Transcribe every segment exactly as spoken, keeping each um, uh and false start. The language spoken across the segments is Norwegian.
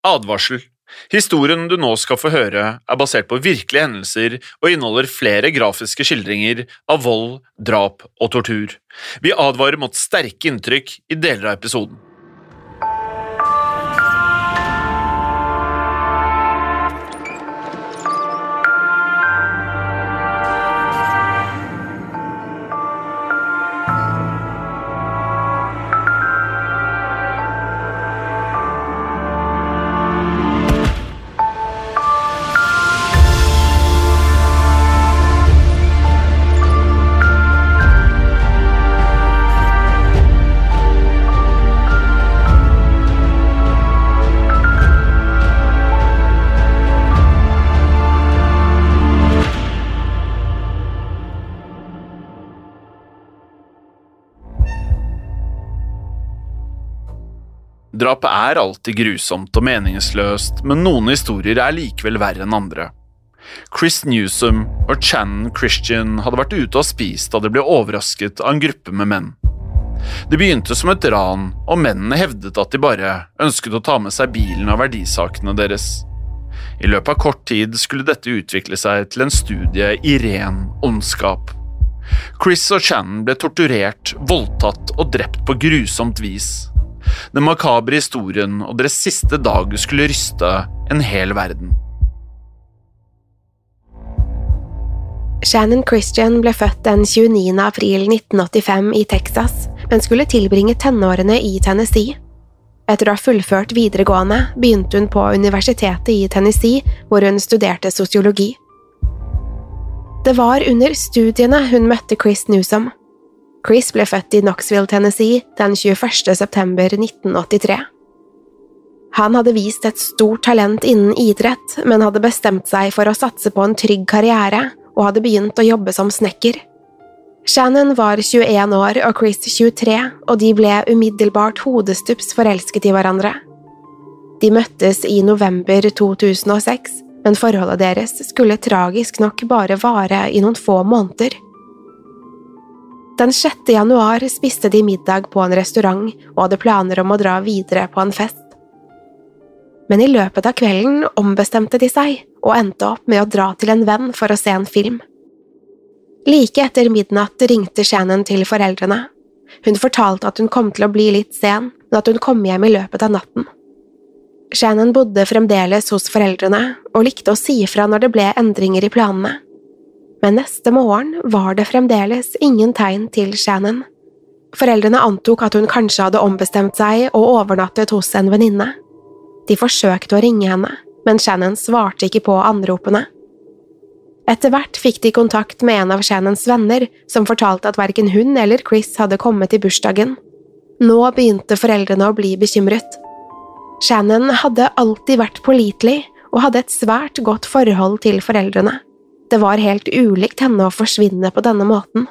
Advarsel. Historien du nå skal få høre er basert på virkelige hendelser og inneholder flere grafiske skildringer av vold, drap og tortur. Vi advarer mot sterke inntrykk i deler av episoden. Drap er alltid grusomt og meningsløst, men noen historier er likevel verre enn andre. Chris Newsom og Shannon Christian hadde vært ute og spist da de ble overrasket av en gruppe med menn. Det begynte som et ran, og mennene hevdet at de bare ønsket å ta med seg bilen og verdisakene deres. I løpet av kort tid skulle dette utvikle seg til en studie i ren ondskap. Chris og Shannon ble torturert, voldtatt og drept på grusomt vis. Den makabre historien og deres siste dag skulle ryste en hel verden. Shannon Christian ble født den tjueniende april nitten åttifem i Texas, men skulle tilbringe tenårene i Tennessee. Etter å ha fullført videregående begynte hun på universitetet i Tennessee, hvor hun studerte sosiologi. Det var under studiene hun møtte Chris Newsom. Chris ble født i Knoxville, Tennessee, den tjueførste september nitten åttitre. Han hadde vist et stort talent innen idrett, men hadde bestemt seg for å satse på en trygg karriere, og hadde begynt å jobbe som snekker. Shannon var tjueen år og Chris tjuetre, og de ble umiddelbart hodestups forelsket i hverandre. De møttes i november to tusen og seks, men forholdet deres skulle tragisk nok bare vare i noen få måneder. Den sjette januar spiste de middag på en restaurant og hadde planer om å dra videre på en fest. Men i løpet av kvelden ombestemte de seg og endte opp med å dra til en venn for å se en film. Like etter midnatt ringte Shannon til foreldrene. Hun fortalte at hun kom til å bli litt sen, men at hun kom hjem i løpet av natten. Shannon bodde fremdeles hos foreldrene og likte å si fra når det ble endringer i planene. Men neste morgen var det fremdeles ingen tegn til Shannon. Foreldrene antok at hun kanskje hadde ombestemt seg og overnattet hos en venninne. De forsøkte å ringe henne, men Shannon svarte ikke på anropene. Etter hvert fikk de kontakt med en av Shannons venner, som fortalte at hverken hun eller Chris hadde kommet i bursdagen. Nå begynte foreldrene å bli bekymret. Shannon hadde alltid vært pålitelig og hadde et svært godt forhold til foreldrene. Det var helt ulikt henne å forsvinne på denne måten.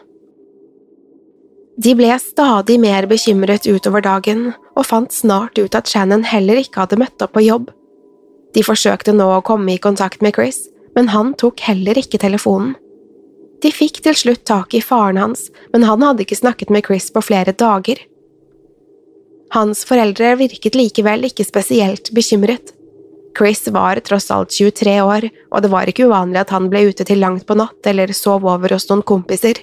De ble stadig mer bekymret utover dagen, og fant snart ut at Shannon heller ikke hadde møtt opp på jobb. De forsøkte nå å komme i kontakt med Chris, men han tok heller ikke telefonen. De fikk til slutt tak i faren hans, men han hadde ikke snakket med Chris på flere dager. Hans foreldre virket likevel ikke spesielt bekymret. Chris var tross alt tjuetre år, og det var ikke uvanlig at han ble ute til langt på natt eller sov over hos noen kompiser.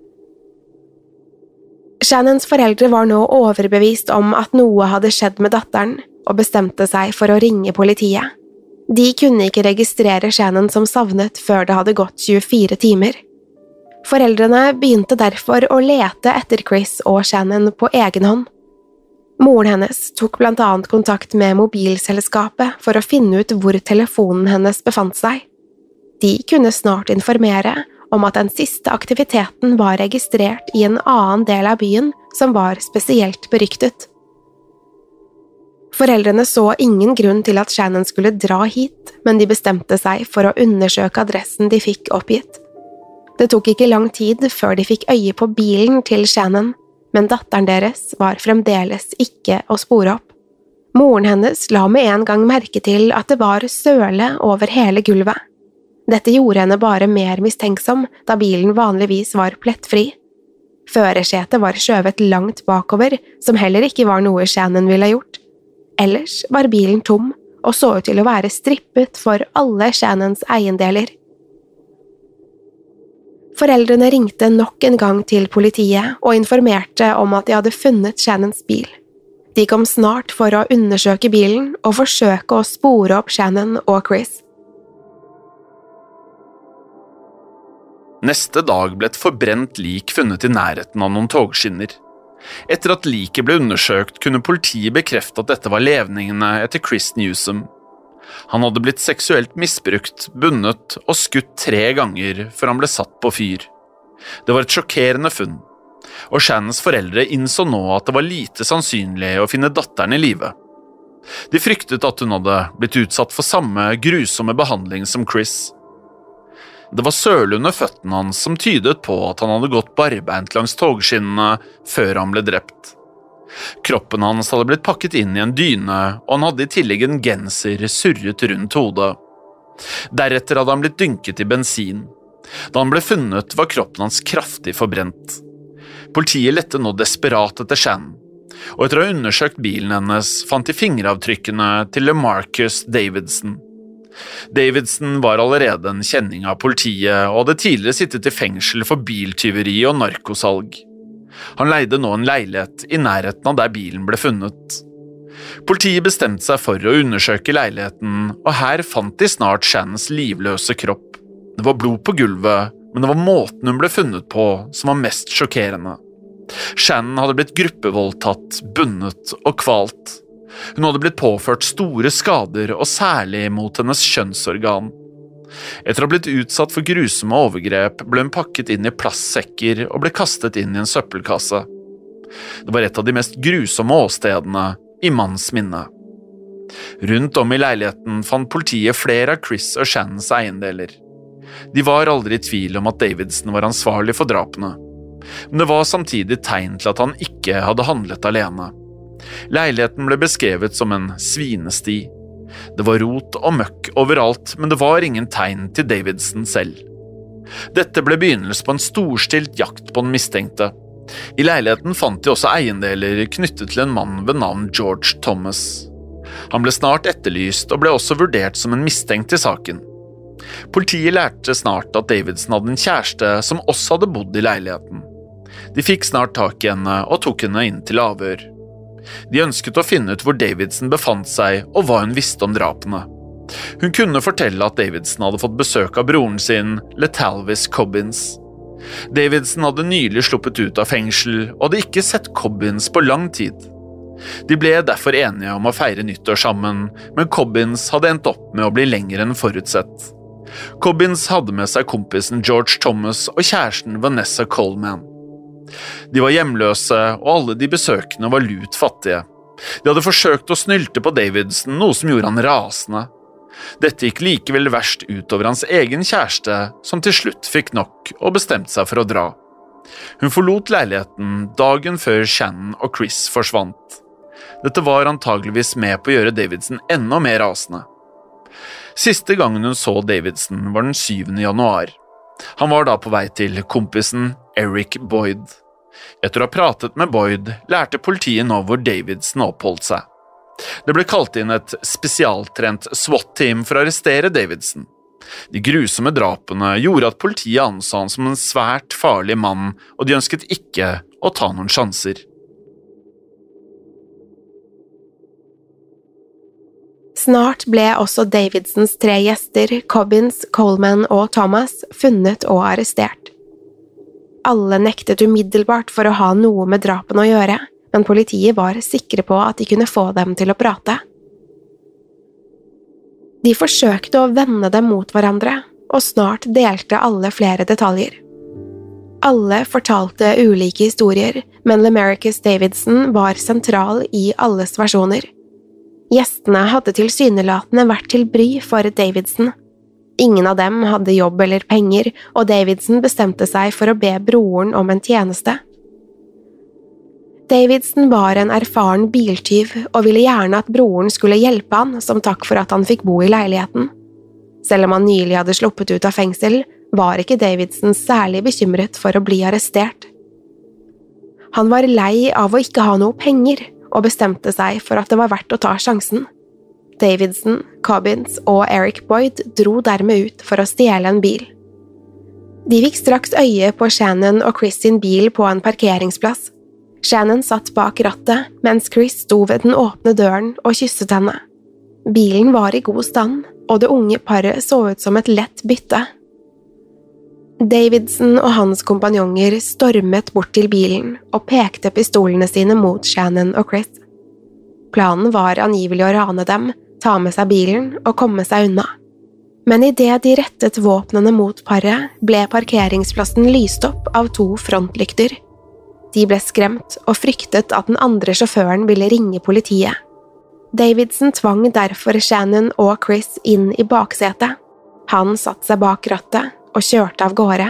Shannons foreldre var nå overbevist om at noe hadde skjedd med datteren, og bestemte seg for å ringe politiet. De kunne ikke registrere Shannon som savnet før det hadde gått tjuefire timer. Foreldrene begynte derfor å lete etter Chris og Shannon på egen hånd. Moren hennes tok blant annet kontakt med mobilselskapet for å finne ut hvor telefonen hennes befant seg. De kunne snart informere om at den siste aktiviteten var registrert i en annen del av byen som var spesielt beryktet. Foreldrene så ingen grunn til at Shannon skulle dra hit, men de bestemte seg for å undersøke adressen de fikk oppgitt. Det tok ikke lang tid før de fikk øye på bilen til Shannon, men datteren deres var fremdeles ikke å spore opp. Moren hennes la med en gang merke til at det var søle over hele gulvet. Dette gjorde henne bare mer mistenksom, da bilen vanligvis var plettfri. Førersetet var skjøvet langt bakover, som heller ikke var noe Shannon ville gjort. Ellers var bilen tom, og så ut til å være strippet for alle Shannons eiendeler. Foreldrene ringte nok en gang til politiet og informerte om at de hadde funnet Shannons bil. De kom snart for å undersøke bilen og forsøke å spore opp Shannon og Chris. Neste dag ble et forbrent lik funnet i nærheten av noen togskinner. Etter at liket ble undersøkt, kunne politiet bekrefte at dette var levningene etter Chris Newsom. Han hadde blitt seksuelt misbrukt, bundet og skutt tre ganger før han ble satt på fyr. Det var et sjokkerende funn, og Shannons foreldre innså nå at det var lite sannsynlig å finne datteren i live. De fryktet at hun hadde blitt utsatt for samme grusomme behandling som Chris. Det var søle under føttene hans som tydet på at han hadde gått barbeint langs togskinnene før han ble drept. Kroppen hans hadde blitt pakket inn i en dyne, og han hadde i tillegg en genser surret rundt hodet. Deretter hadde han blitt dynket i bensin. Da han ble funnet, var kroppen hans kraftig forbrent. Politiet lette nå desperat etter Shannon, og etter å ha undersøkt bilen hennes fant de fingeravtrykkene til LaMarcus Davidson. Davidson var allerede en kjenning av politiet og hadde tidligere sittet i fengsel for biltyveri og narkosalg. Han leide nå en leilighet i nærheten av der bilen ble funnet. Politiet bestemte seg for å undersøke leiligheten, og her fant de snart Shannons livløse kropp. Det var blod på gulvet, men det var måten hun ble funnet på som var mest sjokkerende. Shannon hadde blitt gruppevoldtatt, bundet og kvalt. Hun hadde blitt påført store skader, og særlig mot hennes kjønnsorgan. Etter å ha blitt utsatt for grusomme overgrep, ble hun pakket inn i plastsekker og ble kastet inn i en søppelkasse. Det var et av de mest grusomme åstedene i manns minne. Rundt om i leiligheten fant politiet flere av Chris og Shannons eiendeler. De var aldri i tvil om at Davidson var ansvarlig for drapene, men det var samtidig tegn til at han ikke hadde handlet alene. Leiligheten ble beskrevet som en svinesti. Det var rot og møkk overalt, men det var ingen tegn til Davidson selv. Dette ble begynnelsen på en storstilt jakt på den mistenkte. I leiligheten fant de også eiendeler knyttet til en mann ved navn George Thomas. Han ble snart etterlyst og ble også vurdert som en mistenkt i saken. Politiet lærte snart at Davidson hadde en kjæreste som også hadde bodd i leiligheten. De fikk snart tak i henne og tok henne inn til avhør. De ønsket å finne ut hvor Davidson befant seg og hva hun visste om drapene. Hun kunne fortelle at Davidson hadde fått besøk av broren sin, Letalvis Cobbins. Davidson hadde nylig sluppet ut av fengsel og hadde ikke sett Cobbins på lang tid. De ble derfor enige om å feire nyttår sammen, men Cobbins hadde endt opp med å bli lenger enn forutsett. Cobbins hadde med seg kompisen George Thomas og kjæresten Vanessa Coleman. De var hjemløse, og alle de besøkende var lut fattige. De hadde forsøkt å snylte på Davidson, noe som gjorde han rasende. Dette gikk likevel verst utover hans egen kjæreste, som til slutt fikk nok og bestemte seg for å dra. Hun forlot leiligheten dagen før Shannon og Chris forsvant. Dette var antageligvis med på å gjøre Davidson enda mer rasende. Siste gangen hun så Davidson var den syvende januar. Han var da på vei til kompisen Eric Boyd. Etter å ha pratet med Boyd, lærte politiet nå hvor Davidson oppholdt seg. Det ble kalt inn et spesialtrent SWAT-team for å arrestere Davidson. De grusomme drapene gjorde at politiet anså han som en svært farlig mann, og de ønsket ikke å ta noen sjanser. Snart ble også Davidsons tre gjester, Cobbins, Coleman og Thomas, funnet og arrestert. Alle nektet umiddelbart for å ha noe med drapen å gjøre, men politiet var sikre på at de kunne få dem til å prate. De forsøkte å vende dem mot hverandre, og snart delte alle flere detaljer. Alle fortalte ulike historier, men LaMarcus Davidson var sentral i alles versjoner. Gjestene hadde tilsynelatende vært til bry for Davidson. Ingen av dem hadde jobb eller penger, og Davidson bestemte seg for å be broren om en tjeneste. Davidson var en erfaren biltyv og ville gjerne at broren skulle hjelpe han som takk for at han fikk bo i leiligheten. Selv om han nylig hadde sluppet ut av fengsel, var ikke Davidson særlig bekymret for å bli arrestert. Han var lei av å ikke ha noe penger, og bestemte seg for at det var verdt å ta sjansen. Davidson, Cobbins og Eric Boyd dro dermed ut for å stjele en bil. De fikk straks øye på Shannon og Chris sin bil på en parkeringsplass. Shannon satt bak rattet, mens Chris sto ved den åpne døren og kysset henne. Bilen var i god stand, og det unge paret så ut som et lett bytte. Davidson og hans kompanjonger stormet bort til bilen og pekte pistolene sine mot Shannon og Chris. Planen var angivelig å rane dem, ta med seg bilen og komme seg unna. Men i det de rettet våpnene mot paret, ble parkeringsplassen lyst opp av to frontlykter. De ble skremt og fryktet at den andre sjåføren ville ringe politiet. Davidson tvang derfor Shannon og Chris inn i baksetet. Han satte seg bak rattet og kjørte av gårde.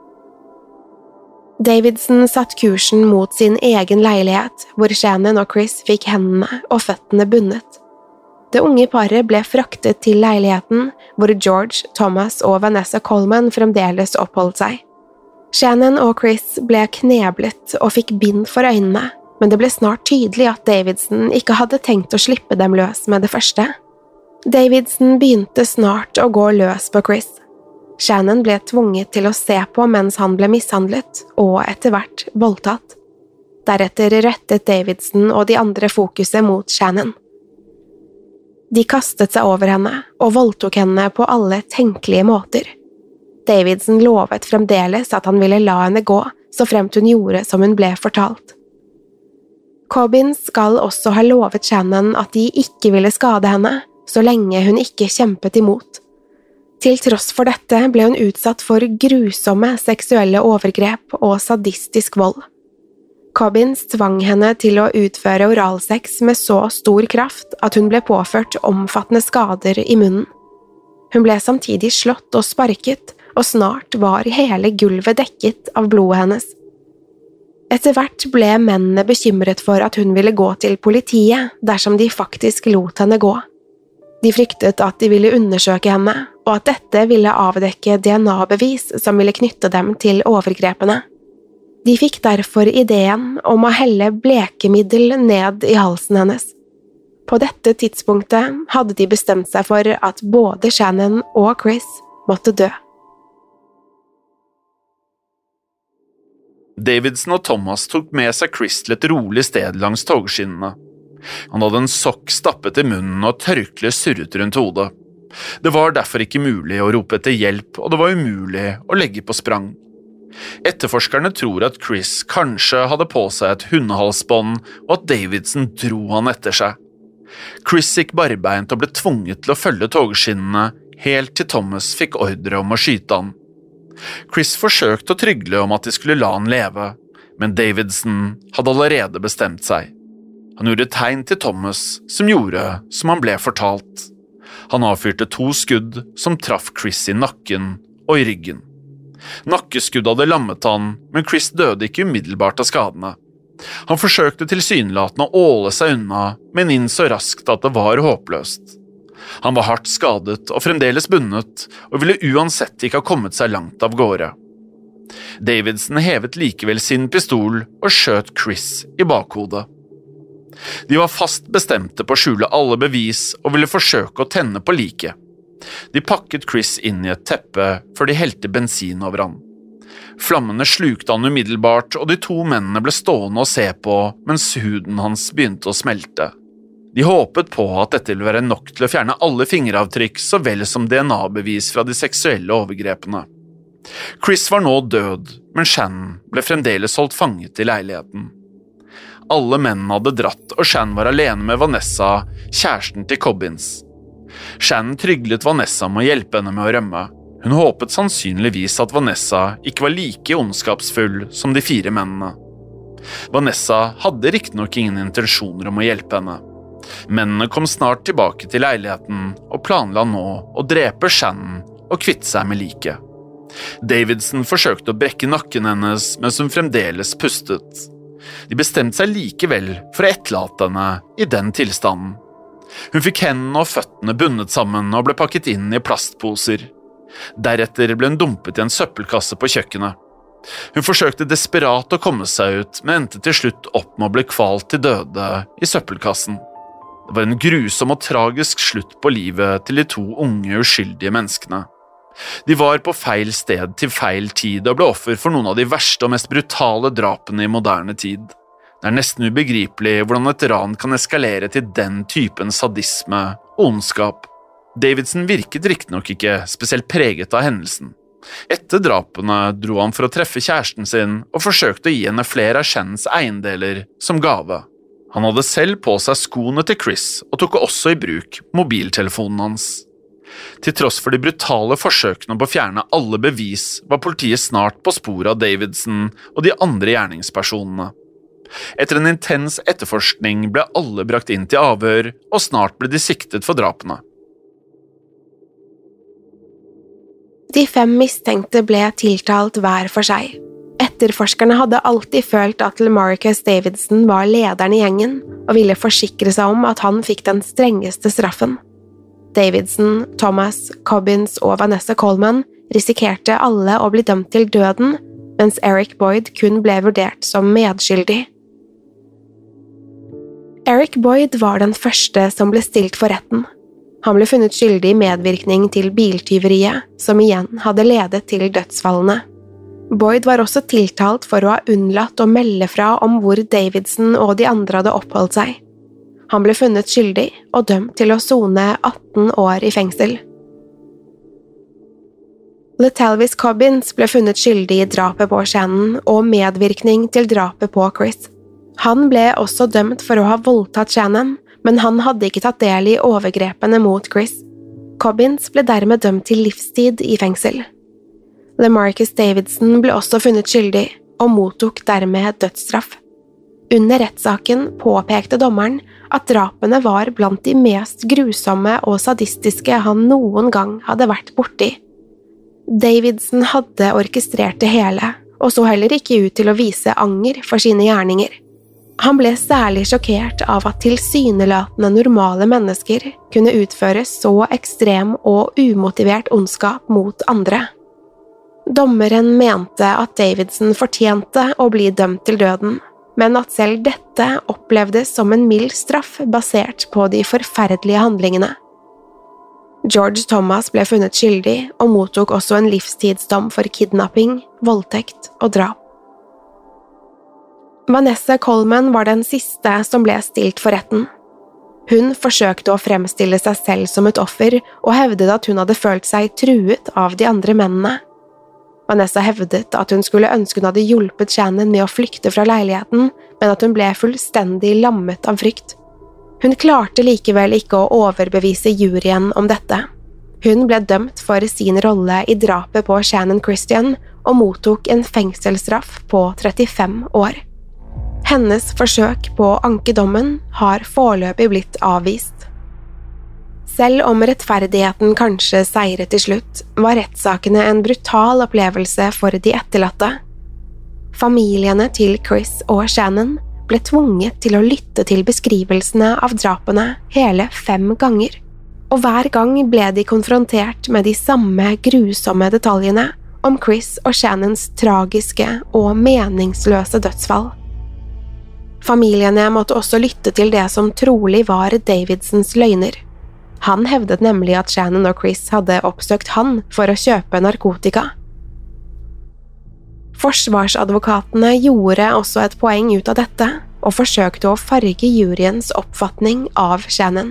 Davidson satt kursen mot sin egen leilighet, hvor Shannon og Chris fikk hendene og føttene bundet. Det unge paret ble fraktet til leiligheten, hvor George, Thomas og Vanessa Coleman fremdeles oppholdt seg. Shannon og Chris ble kneblet og fikk bind for øynene, men det ble snart tydelig at Davidson ikke hadde tenkt å slippe dem løs med det første. Davidson begynte snart å gå løs på Chris. Shannon ble tvunget til å se på mens han ble mishandlet, og etter hvert voldtatt. Deretter rettet Davidson og de andre fokuset mot Shannon. De kastet seg over henne og voldtok henne på alle tenkelige måter. Davidson lovet fremdeles at han ville la henne gå, så fremt hun gjorde som hun ble fortalt. Cobbins skal også ha lovet Shannon at de ikke ville skade henne, så lenge hun ikke kjempet imot. Til tross for dette ble hun utsatt for grusomme seksuelle overgrep og sadistisk vold. Cobbins tvang henne til å utføre oralsex med så stor kraft at hun ble påført omfattende skader i munnen. Hun ble samtidig slått og sparket, og snart var hele gulvet dekket av blodet hennes. Etter hvert ble mennene bekymret for at hun ville gå til politiet dersom de faktisk lot henne gå. De fryktet at de ville undersøke henne, og at dette ville avdekke D N A-bevis som ville knytte dem til overgrepene. De fikk derfor ideen om å helle blekemiddel ned i halsen hennes. På dette tidspunktet hadde de bestemt seg for at både Shannon og Chris måtte dø. Davidson og Thomas tok med seg Chris til et rolig sted langs togskinnene. Han hadde en sokk stappet i munnen og tørkle surret rundt hodet. Det var derfor ikke mulig å rope etter hjelp, og det var umulig å legge på sprang. Etterforskerne tror at Chris kanskje hadde på seg et hundehalsbånd, og at Davidson dro han etter seg. Chris gikk barbeint og ble tvunget til å følge togskinnene, helt til Thomas fikk ordre om å skyte han. Chris forsøkte å trygle om at de skulle la han leve, men Davidson hadde allerede bestemt seg. Han gjorde tegn til Thomas, som gjorde som han ble fortalt. Han avfyrte to skudd som traff Chris i nakken og i ryggen. Nakkeskudd hadde lammet han, men Chris døde ikke umiddelbart av skadene. Han forsøkte tilsynelatende å åle seg unna, men innså raskt at det var håpløst. Han var hardt skadet og fremdeles bundet, og ville uansett ikke ha kommet seg langt av gårde. Davidson hevet likevel sin pistol og skjøt Chris i bakhodet. De var fast bestemte på å skjule alle bevis og ville forsøke å tenne på liket. De pakket Chris inn i et teppe før de helte bensin over han. Flammene slukte han umiddelbart, og de to mennene ble stående og se på mens huden hans begynte å smelte. De håpet på at dette ville være nok til å fjerne alle fingeravtrykk så vel som D N A-bevis fra de seksuelle overgrepene. Chris var nå død, men Shannon ble fremdeles holdt fanget i leiligheten. Alle mennene hadde dratt, og Shannon var alene med Vanessa, kjæresten til Cobbins. Shannon tryglet Vanessa om å hjelpe henne med å rømme. Hun håpet sannsynligvis at Vanessa ikke var like ondskapsfull som de fire mennene. Vanessa hadde riktignok ingen intensjoner om å hjelpe henne. Mennene kom snart tilbake til leiligheten og planla nå å drepe Shannon og kvitte seg med liket. Davidson forsøkte å brekke nakken hennes mens hun fremdeles pustet. De bestemte seg likevel for å etterlate henne i den tilstanden. Hun fikk hendene og føttene bundet sammen og ble pakket inn i plastposer. Deretter ble hun dumpet i en søppelkasse på kjøkkenet. Hun forsøkte desperat å komme seg ut, men endte til slutt opp med å bli kvalt til døde i søppelkassen. Det var en grusom og tragisk slutt på livet til de to unge, uskyldige menneskene. De var på feil sted til feil tid og ble offer for noen av de verste og mest brutale drapene i moderne tid. Det er nesten ubegripelig hvordan et ran kan eskalere til den typen sadisme og ondskap. Davidson virket riktignok ikke spesielt preget av hendelsen. Etter drapene dro han for å treffe kjæresten sin og forsøkte å gi henne flere av Shannons eiendeler som gave. Han hadde selv på seg skoene til Chris og tok også i bruk mobiltelefonen hans. Til tross for de brutale forsøkene på å fjerne alle bevis, var politiet snart på sporet av Davidson og de andre gjerningspersonene. Etter en intens etterforskning ble alle brakt inn til avhør, og snart ble de siktet for drapene. De fem mistenkte ble tiltalt hver for seg. Etterforskerne hadde alltid følt at LaMarcus Davidson var lederen i gjengen, og ville forsikre seg om at han fikk den strengeste straffen. Davidson, Thomas, Cobbins og Vanessa Coleman risikerte alle å bli dømt til døden, mens Eric Boyd kun ble vurdert som medskyldig. Eric Boyd var den første som ble stilt for retten. Han ble funnet skyldig i medvirkning til biltyveriet, som igjen hadde ledet til dødsfallene. Boyd var også tiltalt for å ha unnlatt å melde fra om hvor Davidson og de andre hadde oppholdt seg. Han ble funnet skyldig og dømt til å sone atten år i fengsel. LaTalvis Cobbins ble funnet skyldig i drapet på Shannon og medvirkning til drapet på Chris. Han ble også dømt for å ha voldtatt Shannon, men han hadde ikke tatt del i overgrepene mot Chris. Cobbins ble dermed dømt til livstid i fengsel. LaMarcus Davidson ble også funnet skyldig og mottok dermed dødsstraff. Under rettssaken påpekte dommeren at drapene var blant de mest grusomme og sadistiske han noen gang hadde vært borti. Davidson hadde orkestrert det hele, og så heller ikke ut til å vise anger for sine gjerninger. Han ble særlig sjokkert av at tilsynelatende normale mennesker kunne utføre så ekstrem og umotivert ondskap mot andre. Dommeren mente at Davidson fortjente å bli dømt til døden, men at selv dette opplevdes som en mild straff basert på de forferdelige handlingene. George Thomas ble funnet skyldig og mottok også en livstidsdom for kidnapping, voldtekt og drap. Vanessa Coleman var den siste som ble stilt for retten. Hun forsøkte å fremstille seg selv som et offer og hevdet at hun hadde følt seg truet av de andre mennene. Vanessa hevdet at hun skulle ønske hun hadde hjulpet Shannon med å flykte fra leiligheten, men at hun ble fullstendig lammet av frykt. Hun klarte likevel ikke å overbevise juryen om dette. Hun ble dømt for sin rolle i drapet på Shannon Christian og mottok en fengselsstraff på trettifem år. Hennes forsøk på å anke dommen har foreløpig blitt avvist. Selv om rettferdigheten kanskje seiret til slutt, var rettssakene en brutal opplevelse for de etterlatte. Familiene til Chris og Shannon ble tvunget til å lytte til beskrivelsene av drapene hele fem ganger, og hver gang ble de konfrontert med de samme grusomme detaljene om Chris og Shannons tragiske og meningsløse dødsfall. Familiene måtte også lytte til det som trolig var Davidsons løgner. Han hevdet nemlig at Shannon og Chris hadde oppsøkt han for å kjøpe narkotika. Forsvarsadvokatene gjorde også et poeng ut av dette, og forsøkte å farge juryens oppfatning av Shannon.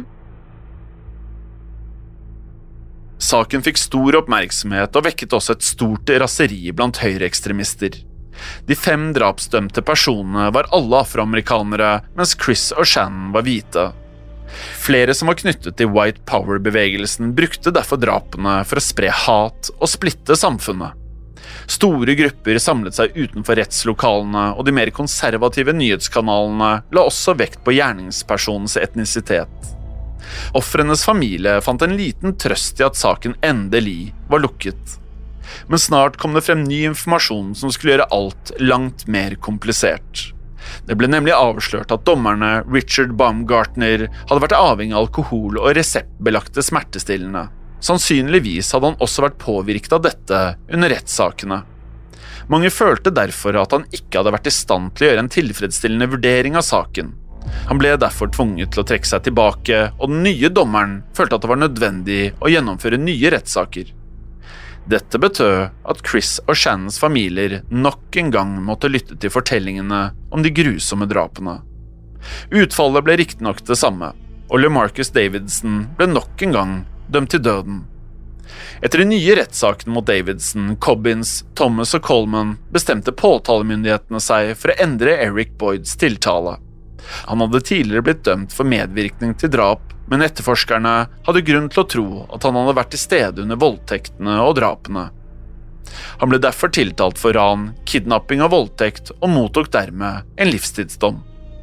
Saken fikk stor oppmerksomhet og vekket også et stort raseri blant høyreekstremister. De fem drapsdømte personene var alle afroamerikanere, mens Chris og Shannon var hvite. Flere som var knyttet til White Power-bevegelsen brukte derfor drapene for å spre hat og splitte samfunnet. Store grupper samlet seg utenfor rettslokalene, og de mer konservative nyhetskanalene la også vekt på gjerningspersonens etnisitet. Ofrenes familie fant en liten trøst i at saken endelig var lukket. Men snart kom det frem ny informasjon som skulle gjøre alt langt mer komplisert. Det ble nemlig avslørt at dommerne Richard Baumgartner hadde vært avhengig av alkohol og reseptbelagte smertestillende. Sannsynligvis hadde han også vært påvirket av dette under rettssakene. Mange følte derfor at han ikke hadde vært i stand til å gjøre en tilfredsstillende vurdering av saken. Han ble derfor tvunget til å trekke seg tilbake, og den nye dommeren følte at det var nødvendig å gjennomføre nye rettssaker. Dette betød at Chris og Shannons familier nok en gang måtte lytte til fortellingene om de grusomme drapene. Utfallet ble riktignok det samme, og LeMarcus Davidson ble nok en gang dømt til døden. Etter de nye rettssakene mot Davidson, Cobbins, Thomas og Coleman bestemte påtalemyndighetene seg for å endre Eric Boyds tiltale. Han hadde tidligere blitt dømt for medvirkning til drap, men etterforskerne hadde grunn til å tro at han hadde vært til stede under voldtektene og drapene. Han ble derfor tiltalt for ran, kidnapping og voldtekt og mottok dermed en livstidsdom.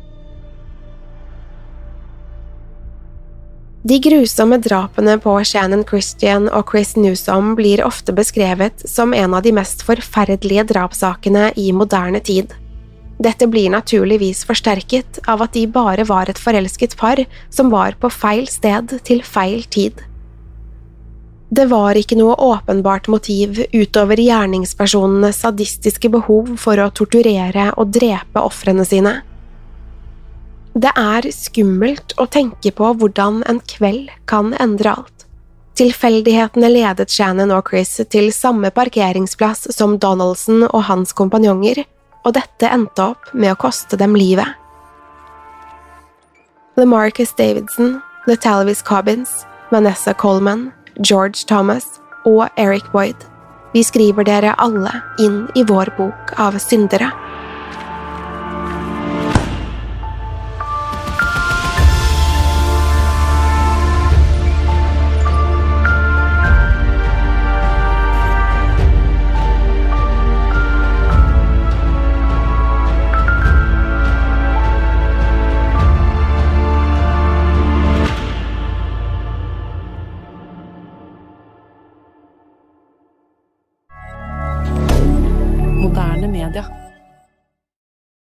De grusomme drapene på Shannon Christian og Chris Newsom blir ofte beskrevet som en av de mest forferdelige drapssakene i moderne tid. Dette blir naturligvis forsterket av at de bare var et forelsket par som var på feil sted til feil tid. Det var ikke noe åpenbart motiv utover gjerningspersonenes sadistiske behov for å torturere og drepe ofrene sine. Det er skummelt å tenke på hvordan en kveld kan endre alt. Tilfeldighetene ledet Shannon og Chris til samme parkeringsplass som Donaldson og hans kompanjonger, og dette endte opp med å koste dem livet. LeMarcus Davidson, Natalie Cobbins, Vanessa Coleman, George Thomas og Eric Boyd. Vi skriver dere alle inn i vår bok av syndere. Moderne media.